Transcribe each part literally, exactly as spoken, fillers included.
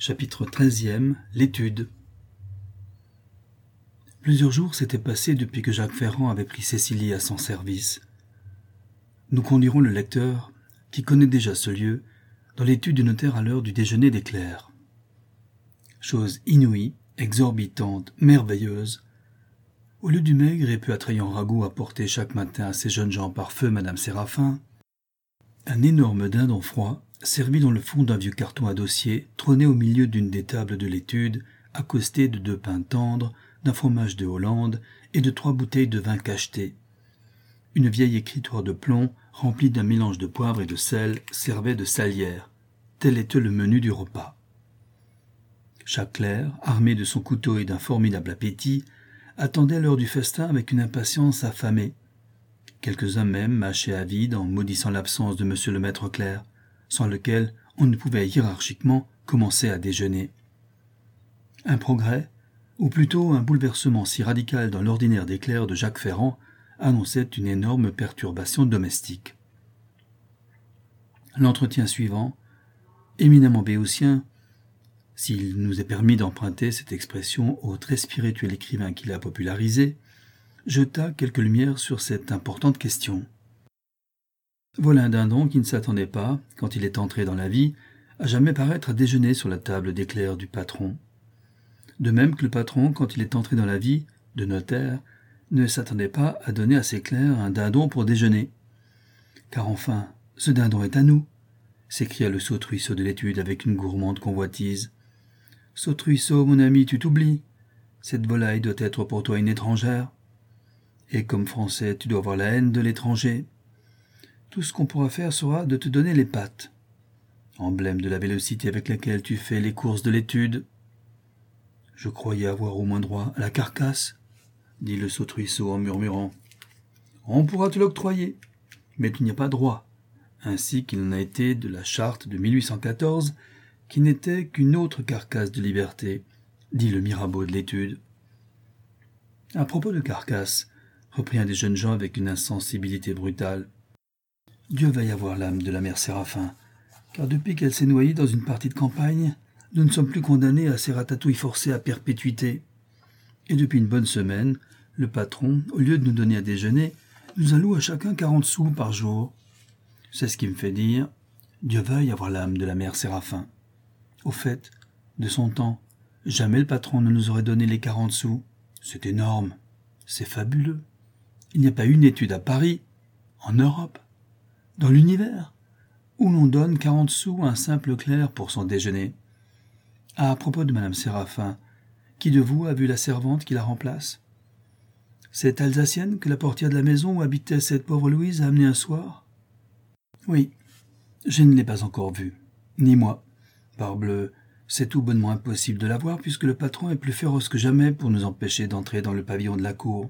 Chapitre treizième. L'étude. Plusieurs jours s'étaient passés depuis que Jacques Ferrand avait pris Cécilie à son service. Nous conduirons le lecteur, qui connaît déjà ce lieu, dans l'étude du notaire à l'heure du déjeuner des clercs. Chose inouïe, exorbitante, merveilleuse, au lieu du maigre et peu attrayant ragoût apporté chaque matin à ces jeunes gens par feu Madame Séraphin, un énorme dindon froid, servi dans le fond d'un vieux carton à dossier, trônait au milieu d'une des tables de l'étude, accosté de deux pains tendres, d'un fromage de Hollande et de trois bouteilles de vin cacheté. Une vieille écritoire de plomb, remplie d'un mélange de poivre et de sel, servait de salière. Tel était le menu du repas. Chaque clerc, armé de son couteau et d'un formidable appétit, attendait l'heure du festin avec une impatience affamée. Quelques-uns même mâchaient à vide en maudissant l'absence de monsieur le maître clerc, sans lequel on ne pouvait hiérarchiquement commencer à déjeuner. Un progrès, ou plutôt un bouleversement si radical dans l'ordinaire des clercs de Jacques Ferrand, annonçait une énorme perturbation domestique. L'entretien suivant, éminemment béotien, s'il nous est permis d'emprunter cette expression au très spirituel écrivain qui l'a popularisée, jeta quelques lumières sur cette importante question. Voilà un dindon qui ne s'attendait pas, quand il est entré dans la vie, à jamais paraître à déjeuner sur la table des clercs du patron. De même que le patron, quand il est entré dans la vie de notaire, ne s'attendait pas à donner à ses clercs un dindon pour déjeuner. Car enfin, ce dindon est à nous, s'écria le saute-ruisseau de l'étude avec une gourmande convoitise. Saute-ruisseau, mon ami, tu t'oublies. Cette volaille doit être pour toi une étrangère. Et comme Français, tu dois avoir la haine de l'étranger. Tout ce qu'on pourra faire sera de te donner les pattes. Emblème de la vélocité avec laquelle tu fais les courses de l'étude. Je croyais avoir au moins droit à la carcasse, dit le saute-ruisseau en murmurant. On pourra te l'octroyer, mais tu n'y as pas droit, ainsi qu'il en a été de la charte de mille huit cent quatorze, qui n'était qu'une autre carcasse de liberté, dit le Mirabeau de l'étude. À propos de carcasse, reprit un des jeunes gens avec une insensibilité brutale, Dieu veuille avoir l'âme de la mère Séraphin, car depuis qu'elle s'est noyée dans une partie de campagne, nous ne sommes plus condamnés à ces ratatouilles forcées à perpétuité. Et depuis une bonne semaine, le patron, au lieu de nous donner à déjeuner, nous alloue à chacun quarante sous par jour. C'est ce qui me fait dire « Dieu veuille avoir l'âme de la mère Séraphin ». Au fait, de son temps, jamais le patron ne nous aurait donné les quarante sous. C'est énorme, c'est fabuleux. Il n'y a pas une étude à Paris, en Europe, dans l'univers, où l'on donne quarante sous à un simple clerc pour son déjeuner. À propos de Madame Séraphin, qui de vous a vu la servante qui la remplace? Cette Alsacienne que la portière de la maison où habitait cette pauvre Louise a amenée un soir? Oui, je ne l'ai pas encore vue, ni moi. Parbleu, c'est tout bonnement impossible de la voir puisque le patron est plus féroce que jamais pour nous empêcher d'entrer dans le pavillon de la cour.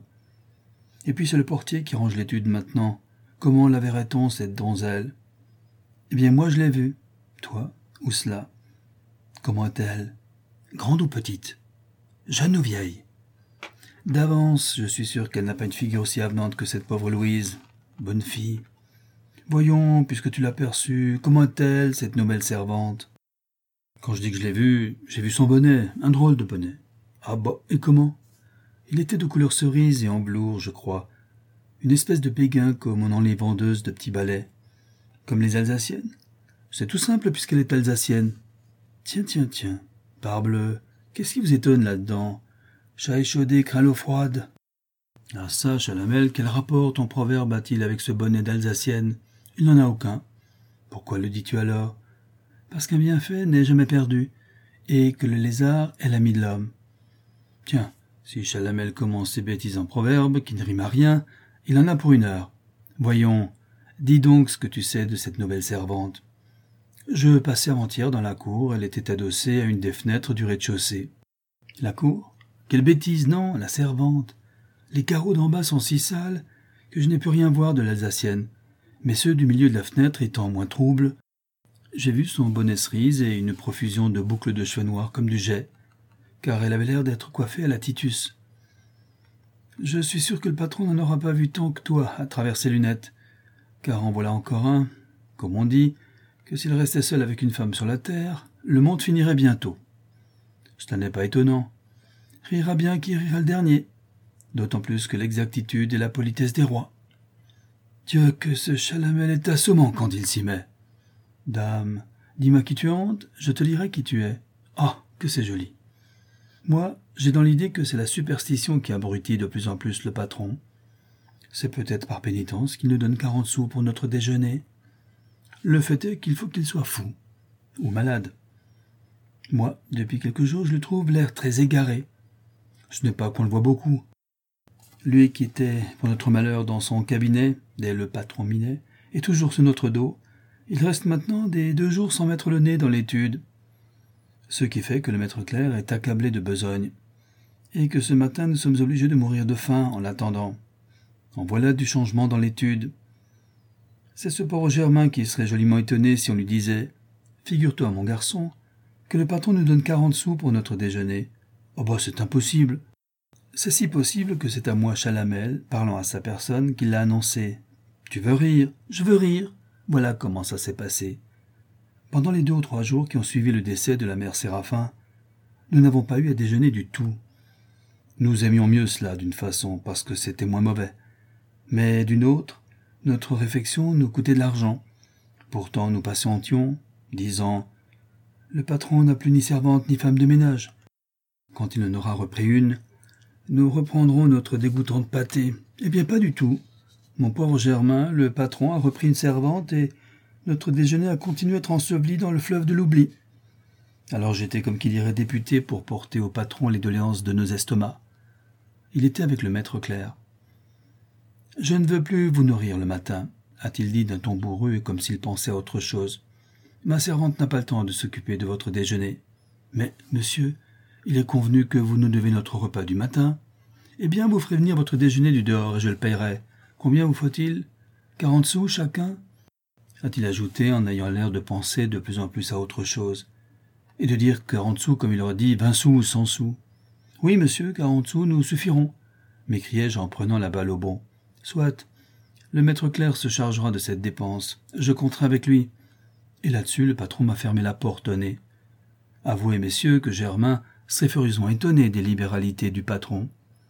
Et puis c'est le portier qui range l'étude maintenant. Comment la verrait-on, cette donzelle? Eh bien, moi je l'ai vue. Toi, où cela? Comment est-elle? Grande ou petite? Jeune ou vieille? D'avance, je suis sûr qu'elle n'a pas une figure aussi avenante que cette pauvre Louise. Bonne fille. Voyons, puisque tu l'as perçue, comment est-elle, cette nouvelle servante? Quand je dis que je l'ai vue, j'ai vu son bonnet, un drôle de bonnet. Ah bah, et comment? Il était de couleur cerise et en velours, je crois. Une espèce de béguin comme on en les vendeuses de petits balais. Comme les Alsaciennes? C'est tout simple puisqu'elle est alsacienne. Tiens, tiens, tiens, parbleu, qu'est-ce qui vous étonne là-dedans? Chat échaudé craint l'eau froide. Ah ça, Chalamel, quel rapport ton proverbe a-t-il avec ce bonnet d'alsacienne? Il n'en a aucun. Pourquoi le dis-tu alors? Parce qu'un bienfait n'est jamais perdu, et que le lézard est l'ami de l'homme. Tiens, si Chalamel commence ses bêtises en proverbe, qui ne riment à rien, il en a pour une heure. Voyons, dis donc ce que tu sais de cette nouvelle servante. Je passais avant-hier dans la cour, elle était adossée à une des fenêtres du rez-de-chaussée. La cour? Quelle bêtise, non, la servante. Les carreaux d'en bas sont si sales que je n'ai pu rien voir de l'alsacienne, mais ceux du milieu de la fenêtre étant moins troubles, j'ai vu son bonnet cerise et une profusion de boucles de cheveux noirs comme du jais, car elle avait l'air d'être coiffée à la Titus. Je suis sûr que le patron n'en aura pas vu tant que toi à travers ses lunettes, car en voilà encore un, comme on dit, que s'il restait seul avec une femme sur la terre, le monde finirait bientôt. Cela n'est pas étonnant. Rira bien qui rira le dernier, d'autant plus que l'exactitude et la politesse des rois. Dieu, que ce Chalamel est assommant quand il s'y met. Dame, dis-moi qui tu hantes, je te dirai qui tu es. Ah, que c'est joli. Moi, j'ai dans l'idée que c'est la superstition qui abrutit de plus en plus le patron. C'est peut-être par pénitence qu'il nous donne quarante sous pour notre déjeuner. Le fait est qu'il faut qu'il soit fou, ou malade. Moi, depuis quelques jours, je le trouve l'air très égaré. Ce n'est pas qu'on le voit beaucoup. Lui qui était, pour notre malheur, dans son cabinet, dès le patron Minet, est toujours sur notre dos. Il reste maintenant des deux jours sans mettre le nez dans l'étude. Ce qui fait que le maître clerc est accablé de besogne, et que ce matin nous sommes obligés de mourir de faim en l'attendant. En voilà du changement dans l'étude. C'est ce pauvre Germain qui serait joliment étonné si on lui disait « Figure-toi, mon garçon, que le patron nous donne quarante sous pour notre déjeuner. Oh bah c'est impossible. C'est si possible que c'est à moi Chalamel, parlant à sa personne, qui l'a annoncé. Tu veux rire? Je veux rire. Voilà comment ça s'est passé. Pendant les deux ou trois jours qui ont suivi le décès de la mère Séraphin, nous n'avons pas eu à déjeuner du tout. Nous aimions mieux cela d'une façon, parce que c'était moins mauvais. Mais d'une autre, notre réfection nous coûtait de l'argent. Pourtant nous patientions, disant « Le patron n'a plus ni servante ni femme de ménage. Quand il en aura repris une, nous reprendrons notre dégoûtante pâtée. » Eh bien pas du tout. Mon pauvre Germain, le patron, a repris une servante et notre déjeuner a continué à être enseveli dans le fleuve de l'oubli. Alors j'étais comme qui dirait député pour porter au patron les doléances de nos estomacs. Il était avec le maître clerc. « Je ne veux plus vous nourrir le matin, » a-t-il dit d'un ton bourru et comme s'il pensait à autre chose. « Ma servante n'a pas le temps de s'occuper de votre déjeuner. Mais, monsieur, il est convenu que vous nous devez notre repas du matin. Eh bien, vous ferez venir votre déjeuner du dehors et je le payerai. Combien vous faut-il? Quarante sous chacun ?» a-t-il ajouté en ayant l'air de penser de plus en plus à autre chose, et de dire quarante sous comme il aurait dit vingt sous ou cent sous. « Oui, monsieur, quarante sous nous suffiront, » m'écriai-je en prenant la balle au bond. « Soit, le maître clerc se chargera de cette dépense, je compterai avec lui. » Et là-dessus, le patron m'a fermé la porte au nez. Avouez, messieurs, que Germain serait furieusement étonné des libéralités du patron.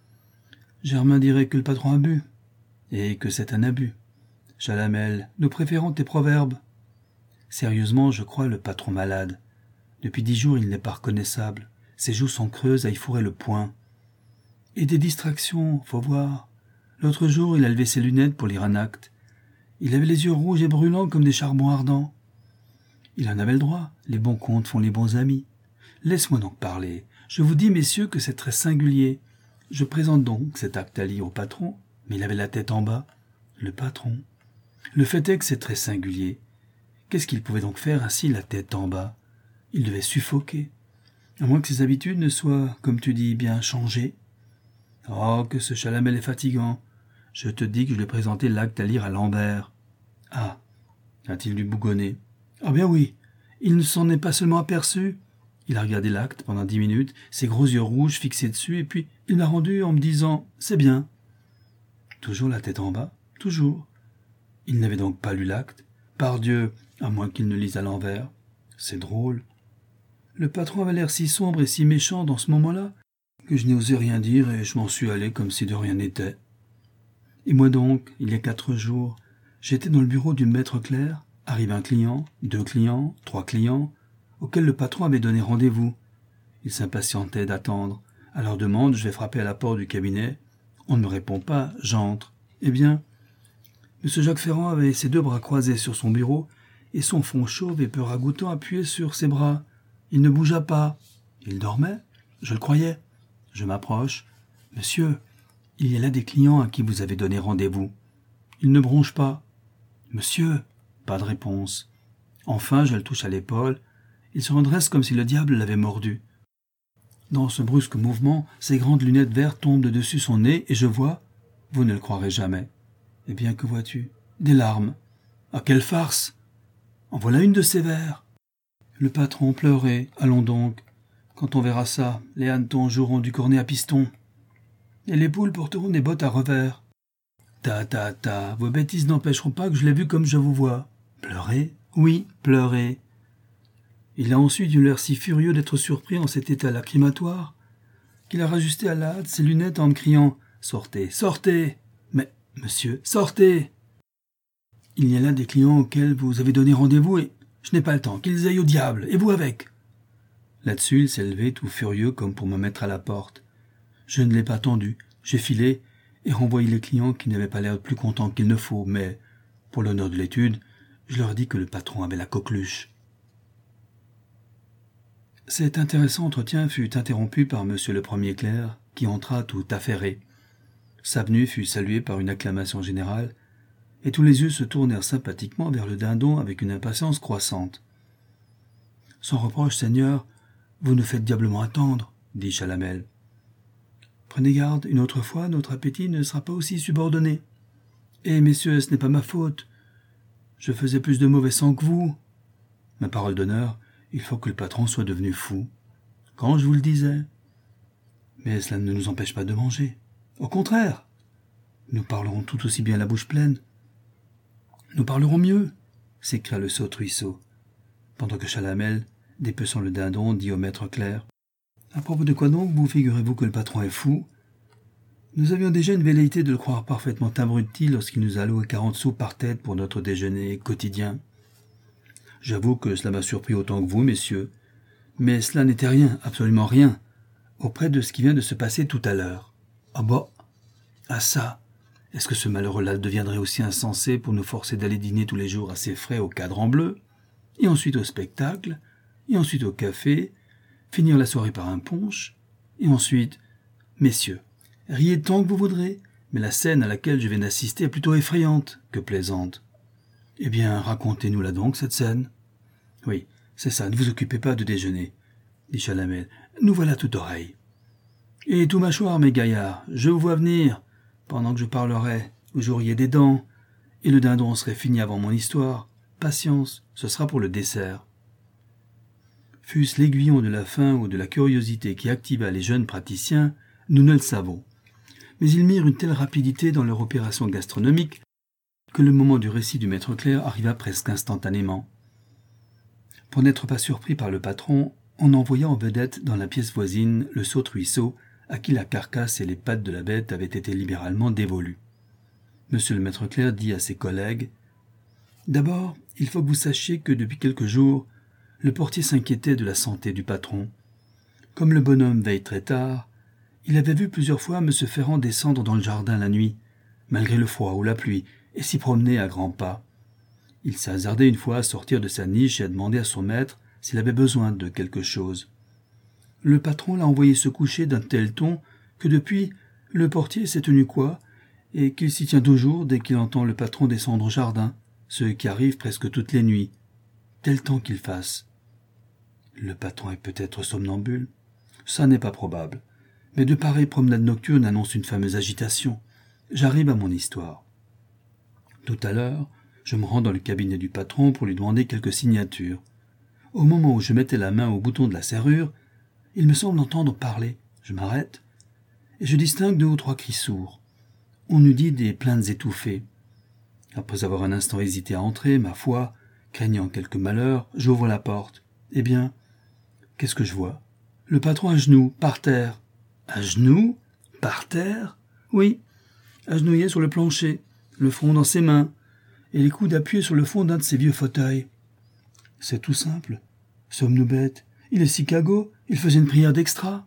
Germain dirait que le patron a bu, et que c'est un abus. Chalamel, nous préférons tes proverbes. Sérieusement, je crois le patron malade. Depuis dix jours, il n'est pas reconnaissable. Ses joues sont creuses à y fourrer le poing. Et des distractions, faut voir. L'autre jour, il a levé ses lunettes pour lire un acte. Il avait les yeux rouges et brûlants comme des charbons ardents. Il en avait le droit. Les bons comptes font les bons amis. Laisse-moi donc parler. Je vous dis, messieurs, que c'est très singulier. Je présente donc cet acte à lire au patron, mais il avait la tête en bas. Le patron. Le fait est que c'est très singulier. Qu'est-ce qu'il pouvait donc faire ainsi la tête en bas? Il devait suffoquer. À moins que ses habitudes ne soient, comme tu dis, bien changées. Oh, que ce Chalamel est fatigant. Je te dis que je lui ai présenté l'acte à lire à Lambert. Ah, a-t-il dû bougonner? Ah bien oui, il ne s'en est pas seulement aperçu. Il a regardé l'acte pendant dix minutes, ses gros yeux rouges fixés dessus, et puis il m'a rendu en me disant « C'est bien ». Toujours la tête en bas, toujours. Il n'avait donc pas lu l'acte. Pardieu, à moins qu'il ne lise à l'envers. C'est drôle. Le patron avait l'air si sombre et si méchant dans ce moment-là que je n'ai osé rien dire et je m'en suis allé comme si de rien n'était. Et moi donc, il y a quatre jours, j'étais dans le bureau du maître clerc, arrive un client, deux clients, trois clients, auxquels le patron avait donné rendez-vous. Il s'impatientait d'attendre. À leur demande, je vais frapper à la porte du cabinet. On ne me répond pas, j'entre. Eh bien, M. Jacques Ferrand avait ses deux bras croisés sur son bureau et son front chauve et peu ragoûtant appuyé sur ses bras. Il ne bougea pas. Il dormait. Je le croyais. Je m'approche. « Monsieur, il y a là des clients à qui vous avez donné rendez-vous. » Il ne bronche pas. « Monsieur !» Pas de réponse. Enfin, je le touche à l'épaule. Il se redresse comme si le diable l'avait mordu. Dans ce brusque mouvement, ses grandes lunettes vertes tombent de dessus son nez et je vois, vous ne le croirez jamais. Eh bien, que vois-tu? Des larmes. Ah, quelle farce! En voilà une de sévère. Le patron pleurait. Allons donc. Quand on verra ça, les hannetons joueront du cornet à piston. Et les poules porteront des bottes à revers. Ta, ta, ta, vos bêtises n'empêcheront pas que je l'ai vu comme je vous vois. Pleurer? Oui, pleurer. Il a ensuite eu l'air si furieux d'être surpris en cet état lacrymatoire qu'il a rajusté à la hâte ses lunettes en me criant « Sortez, sortez !»« Mais, monsieur, sortez !»« Il y a là des clients auxquels vous avez donné rendez-vous et je n'ai pas le temps, qu'ils aillent au diable, et vous avec !» Là-dessus, il s'est levé tout furieux comme pour me mettre à la porte. Je ne l'ai pas attendu, j'ai filé et renvoyé les clients qui n'avaient pas l'air plus contents qu'il ne faut, mais, pour l'honneur de l'étude, je leur ai dit que le patron avait la coqueluche. Cet intéressant entretien fut interrompu par monsieur le premier clerc, qui entra tout affairé. Sa venue fut saluée par une acclamation générale, et tous les yeux se tournèrent sympathiquement vers le dindon avec une impatience croissante. « Sans reproche, Seigneur, vous nous faites diablement attendre, » dit Chalamel. « Prenez garde, une autre fois, notre appétit ne sera pas aussi subordonné. Eh, messieurs, ce n'est pas ma faute. Je faisais plus de mauvais sang que vous. Ma parole d'honneur, il faut que le patron soit devenu fou. Quand je vous le disais. Mais cela ne nous empêche pas de manger. Au contraire, nous parlerons tout aussi bien la bouche pleine. Nous parlerons mieux, s'écria le saute-ruisseau, pendant que Chalamel, dépeçant le dindon, dit au maître clerc. À propos de quoi donc vous figurez-vous que le patron est fou? Nous avions déjà une velléité de le croire parfaitement abruti lorsqu'il nous a alloué quarante sous par tête pour notre déjeuner quotidien. J'avoue que cela m'a surpris autant que vous, messieurs, mais cela n'était rien, absolument rien, auprès de ce qui vient de se passer tout à l'heure. Ah bah, ah ça, est-ce que ce malheureux-là deviendrait aussi insensé pour nous forcer d'aller dîner tous les jours à ses frais au cadran bleu, et ensuite au spectacle, et ensuite au café, finir la soirée par un punch, et ensuite, messieurs, riez tant que vous voudrez, mais la scène à laquelle je viens d'assister est plutôt effrayante que plaisante. Eh bien, racontez-nous-la donc, cette scène. Oui, c'est ça, ne vous occupez pas de déjeuner, dit Chalamel. Nous voilà tout oreille. Et tout mâchoire, mes gaillards, je vous vois venir. Pendant que je parlerai, vous auriez des dents, et le dindon serait fini avant mon histoire. Patience, ce sera pour le dessert. Fût-ce l'aiguillon de la faim ou de la curiosité qui activa les jeunes praticiens, nous ne le savons. Mais ils mirent une telle rapidité dans leur opération gastronomique que le moment du récit du maître clerc arriva presque instantanément. Pour n'être pas surpris par le patron, on envoya en vedette dans la pièce voisine le saute-ruisseau à qui la carcasse et les pattes de la bête avaient été libéralement dévolues. Monsieur le maître clerc dit à ses collègues « D'abord, il faut que vous sachiez que depuis quelques jours, le portier s'inquiétait de la santé du patron. Comme le bonhomme veille très tard, il avait vu plusieurs fois M. Ferrand descendre dans le jardin la nuit, malgré le froid ou la pluie, et s'y promener à grands pas. Il s'est hasardé une fois à sortir de sa niche et à demander à son maître s'il avait besoin de quelque chose. Le patron l'a envoyé se coucher d'un tel ton que depuis, le portier s'est tenu quoi, et qu'il s'y tient toujours dès qu'il entend le patron descendre au jardin, ce qui arrive presque toutes les nuits, tel temps qu'il fasse. Le patron est peut-être somnambule? Ça n'est pas probable. Mais de pareilles promenades nocturnes annoncent une fameuse agitation. J'arrive à mon histoire. Tout à l'heure, je me rends dans le cabinet du patron pour lui demander quelques signatures. Au moment où je mettais la main au bouton de la serrure, il me semble entendre parler. Je m'arrête, et je distingue deux ou trois cris sourds. On eût dit des plaintes étouffées. Après avoir un instant hésité à entrer, ma foi, craignant quelque malheur, j'ouvre la porte. Eh bien, qu'est-ce que je vois? Le patron à genoux, par terre. À genoux? Par terre? Oui, agenouillé sur le plancher, le front dans ses mains, et les coudes appuyés sur le fond d'un de ses vieux fauteuils. C'est tout simple. Sommes-nous bêtes? Il est Chicago, il faisait une prière d'extra.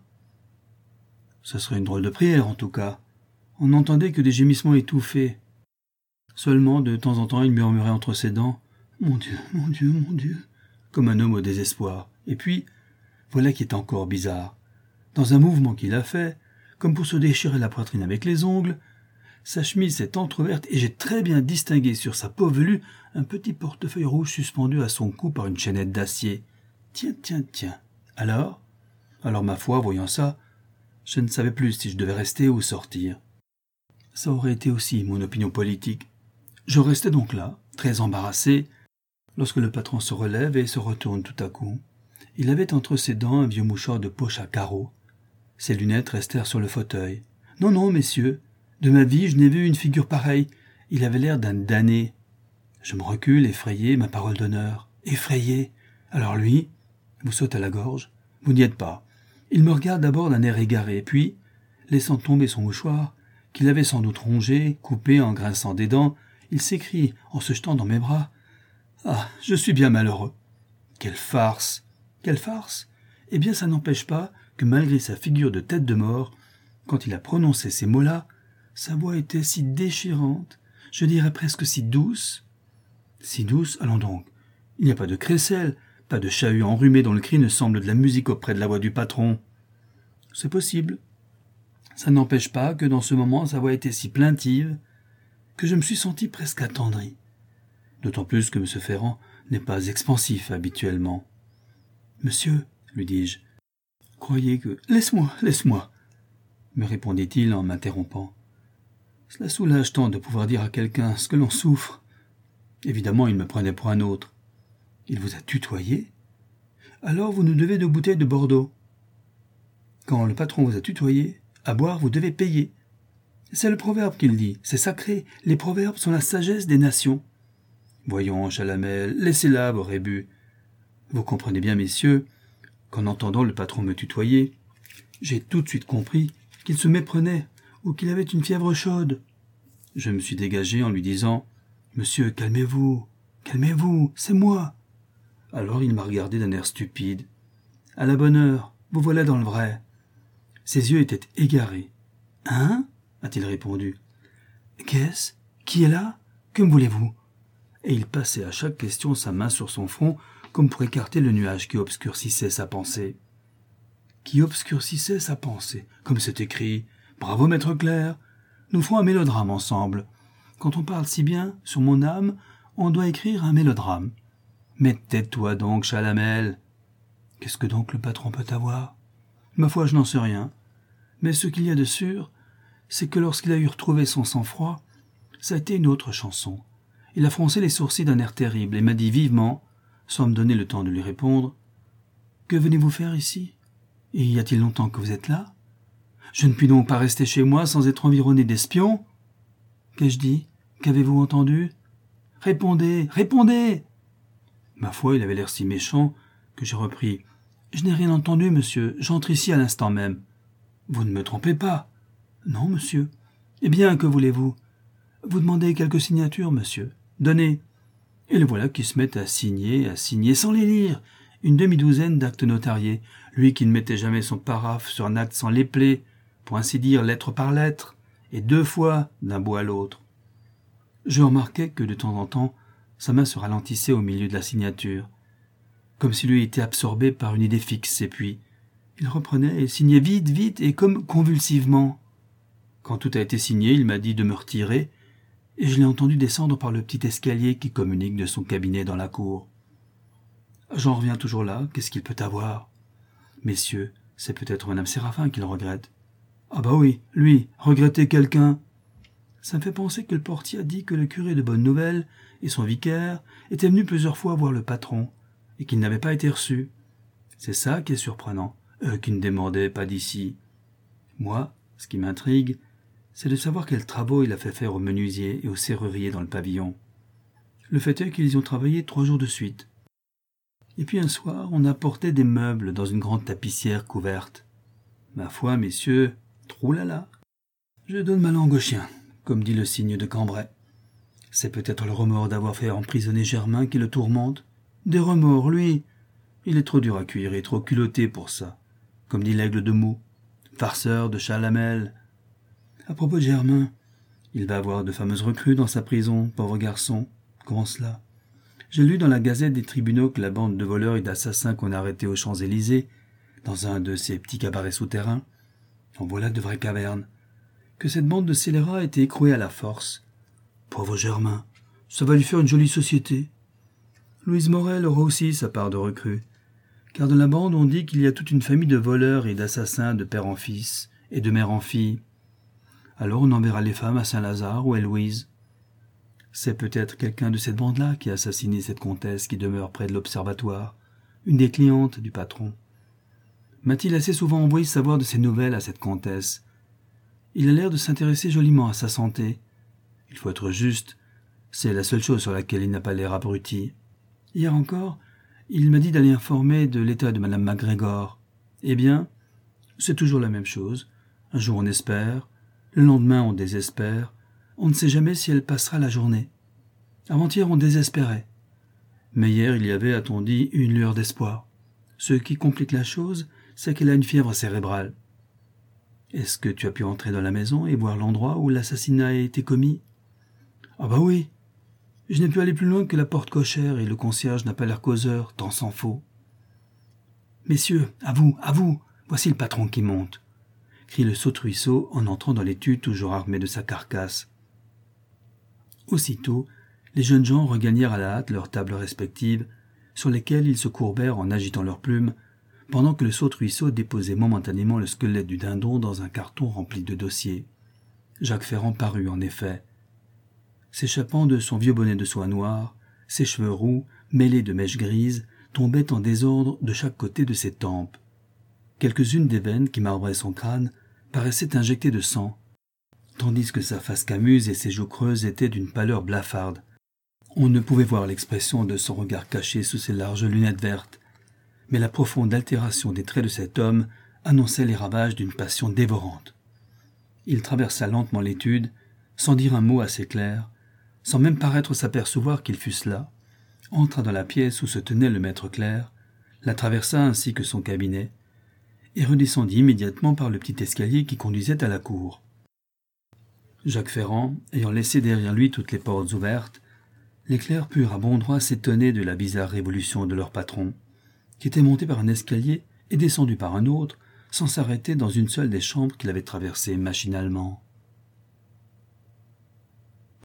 Ce serait une drôle de prière, en tout cas. On n'entendait que des gémissements étouffés. Seulement, de temps en temps, il murmurait entre ses dents « Mon Dieu, mon Dieu, mon Dieu !» comme un homme au désespoir. Et puis, voilà qui est encore bizarre. Dans un mouvement qu'il a fait, comme pour se déchirer la poitrine avec les ongles, sa chemise s'est entr'ouverte et j'ai très bien distingué sur sa peau velue un petit portefeuille rouge suspendu à son cou par une chaînette d'acier. Tiens, tiens, tiens. Alors Alors, ma foi, voyant ça, je ne savais plus si je devais rester ou sortir. Ça aurait été aussi mon opinion politique. Je restais donc là, très embarrassé, lorsque le patron se relève et se retourne tout à coup. Il avait entre ses dents un vieux mouchoir de poche à carreaux. Ses lunettes restèrent sur le fauteuil. « Non, non, messieurs, de ma vie, je n'ai vu une figure pareille. Il avait l'air d'un damné. » Je me recule, effrayé, ma parole d'honneur. Effrayé. Alors lui, vous saute à la gorge. Vous n'y êtes pas. Il me regarde d'abord d'un air égaré, puis, laissant tomber son mouchoir, qu'il avait sans doute rongé, coupé en grinçant des dents, il s'écrie, en se jetant dans mes bras, « Ah, je suis bien malheureux !» Quelle farce ! Quelle farce ! Eh bien, ça n'empêche pas que malgré sa figure de tête de mort, quand il a prononcé ces mots-là, sa voix était si déchirante, je dirais presque si douce. Si douce, allons donc. Il n'y a pas de crécelle, pas de chahut enrhumé dont le cri ne semble de la musique auprès de la voix du patron. C'est possible. Ça n'empêche pas que dans ce moment sa voix était si plaintive que je me suis senti presque attendri. D'autant plus que M. Ferrand n'est pas expansif habituellement. « Monsieur, lui dis-je, croyez que... Laisse-moi, laisse-moi, me répondit-il en m'interrompant. Cela soulage tant de pouvoir dire à quelqu'un ce que l'on souffre. Évidemment, il me prenait pour un autre. Il vous a tutoyé? Alors vous nous devez deux bouteilles de Bordeaux. Quand le patron vous a tutoyé, à boire vous devez payer. C'est le proverbe qu'il dit, c'est sacré, les proverbes sont la sagesse des nations. Voyons, Chalamel, laissez-la, vos rébus. Vous comprenez bien, messieurs, qu'en entendant le patron me tutoyer, j'ai tout de suite compris qu'il se méprenait ou qu'il avait une fièvre chaude. Je me suis dégagé en lui disant « Monsieur, calmez-vous, calmez-vous, c'est moi !» Alors il m'a regardé d'un air stupide. « À la bonne heure, vous voilà dans le vrai. » Ses yeux étaient égarés. « Hein ?» a-t-il répondu. « Qu'est-ce ? Qui est là ? Que me voulez-vous » Et il passait à chaque question sa main sur son front comme pour écarter le nuage qui obscurcissait sa pensée. Qui obscurcissait sa pensée, comme c'est écrit. Bravo, maître Clerc. Nous ferons un mélodrame ensemble. Quand on parle si bien, sur mon âme, on doit écrire un mélodrame. Mais tais-toi donc, Chalamel. Qu'est-ce que donc le patron peut avoir? Ma foi, je n'en sais rien. Mais ce qu'il y a de sûr, c'est que lorsqu'il a eu retrouvé son sang-froid, ça a été une autre chanson. Il a froncé les sourcils d'un air terrible et m'a dit vivement, sans me donner le temps de lui répondre, « Que venez-vous faire ici? Et y a-t-il longtemps que vous êtes là? Je ne puis donc pas rester chez moi sans être environné d'espions? Qu'ai-je dit? Qu'avez-vous entendu? Répondez, répondez !» Ma foi, il avait l'air si méchant que j'ai repris. « Je n'ai rien entendu, monsieur, j'entre ici à l'instant même. »« Vous ne me trompez pas. »« Non, monsieur. »« Eh bien, que voulez-vous? »« Vous demandez quelques signatures, monsieur. Donnez. » Et le voilà qui se met à signer, à signer, sans les lire, une demi-douzaine d'actes notariés, lui qui ne mettait jamais son paraphe sur un acte sans l'épeler, pour ainsi dire lettre par lettre, et deux fois d'un bout à l'autre. Je remarquai que de temps en temps, sa main se ralentissait au milieu de la signature, comme s'il eût été absorbé par une idée fixe, et puis il reprenait et signait vite, vite, et comme convulsivement. Quand tout a été signé, il m'a dit de me retirer, et je l'ai entendu descendre par le petit escalier qui communique de son cabinet dans la cour. J'en reviens toujours là, qu'est-ce qu'il peut avoir? Messieurs, c'est peut-être Madame Séraphin qu'il regrette. Ah bah oui, lui, regretter quelqu'un. Ça me fait penser que le portier a dit que le curé de Bonne-Nouvelle et son vicaire étaient venus plusieurs fois voir le patron, et qu'ils n'avaient pas été reçus. C'est ça qui est surprenant, eux qui ne demandaient pas d'ici. Moi, ce qui m'intrigue, c'est de savoir quels travaux il a fait faire aux menuisiers et aux serruriers dans le pavillon. Le fait est qu'ils y ont travaillé trois jours de suite. Et puis un soir, on apportait des meubles dans une grande tapissière couverte. Ma foi, messieurs, troulala. Je donne ma langue au chien, comme dit le cygne de Cambrai. C'est peut-être le remords d'avoir fait emprisonner Germain qui le tourmente. Des remords, lui. Il est trop dur à cuire et trop culotté pour ça, comme dit l'aigle de Meaux, farceur de Chalamel. À propos de Germain, il va avoir de fameuses recrues dans sa prison, pauvre garçon. Comment cela? J'ai lu dans la Gazette des tribunaux que la bande de voleurs et d'assassins qu'on a arrêtés aux Champs-Élysées, dans un de ces petits cabarets souterrains, en voilà de vraies cavernes, que cette bande de scélérats a été écrouée à la force. Pauvre Germain, ça va lui faire une jolie société. Louise Morel aura aussi sa part de recrues, car dans la bande on dit qu'il y a toute une famille de voleurs et d'assassins de père en fils et de mère en fille. Alors on enverra les femmes à Saint-Lazare ou à Louise. C'est peut-être quelqu'un de cette bande-là qui a assassiné cette comtesse qui demeure près de l'observatoire, une des clientes du patron. M'a-t-il assez souvent envoyé savoir de ses nouvelles à cette comtesse? Il a l'air de s'intéresser joliment à sa santé. Il faut être juste, c'est la seule chose sur laquelle il n'a pas l'air abruti. Hier encore, Il m'a dit d'aller informer de l'état de madame MacGregor. Eh bien, c'est toujours la même chose. Un jour on espère, le lendemain on désespère. On ne sait jamais si elle passera la journée. Avant-hier on désespérait. Mais hier il y avait, a-t-on dit, une lueur d'espoir. Ce qui complique la chose, c'est qu'elle a une fièvre cérébrale. Est-ce que tu as pu entrer dans la maison et voir l'endroit où l'assassinat a été commis? Ah bah oui. Je n'ai pu aller plus loin que la porte cochère et le concierge n'a pas l'air causeur, tant s'en faut. Messieurs, à vous, à vous, voici le patron qui monte, crie le saute-ruisseau en entrant dans l'étude toujours armé de sa carcasse. Aussitôt, les jeunes gens regagnèrent à la hâte leurs tables respectives, sur lesquelles ils se courbèrent en agitant leurs plumes, pendant que le saute-ruisseau déposait momentanément le squelette du dindon dans un carton rempli de dossiers. Jacques Ferrand parut, en effet. S'échappant de son vieux bonnet de soie noire, ses cheveux roux, mêlés de mèches grises, tombaient en désordre de chaque côté de ses tempes. Quelques-unes des veines qui marbraient son crâne paraissaient injectées de sang, tandis que sa face camuse et ses joues creuses étaient d'une pâleur blafarde. On ne pouvait voir l'expression de son regard caché sous ses larges lunettes vertes, mais la profonde altération des traits de cet homme annonçait les ravages d'une passion dévorante. Il traversa lentement l'étude, sans dire un mot assez clair, sans même paraître s'apercevoir qu'ils fussent là, entra dans la pièce où se tenait le maître clerc, la traversa ainsi que son cabinet, et redescendit immédiatement par le petit escalier qui conduisait à la cour. Jacques Ferrand, ayant laissé derrière lui toutes les portes ouvertes, les clercs purent à bon droit s'étonner de la bizarre révolution de leur patron, qui était monté par un escalier et descendu par un autre, sans s'arrêter dans une seule des chambres qu'il avait traversées machinalement.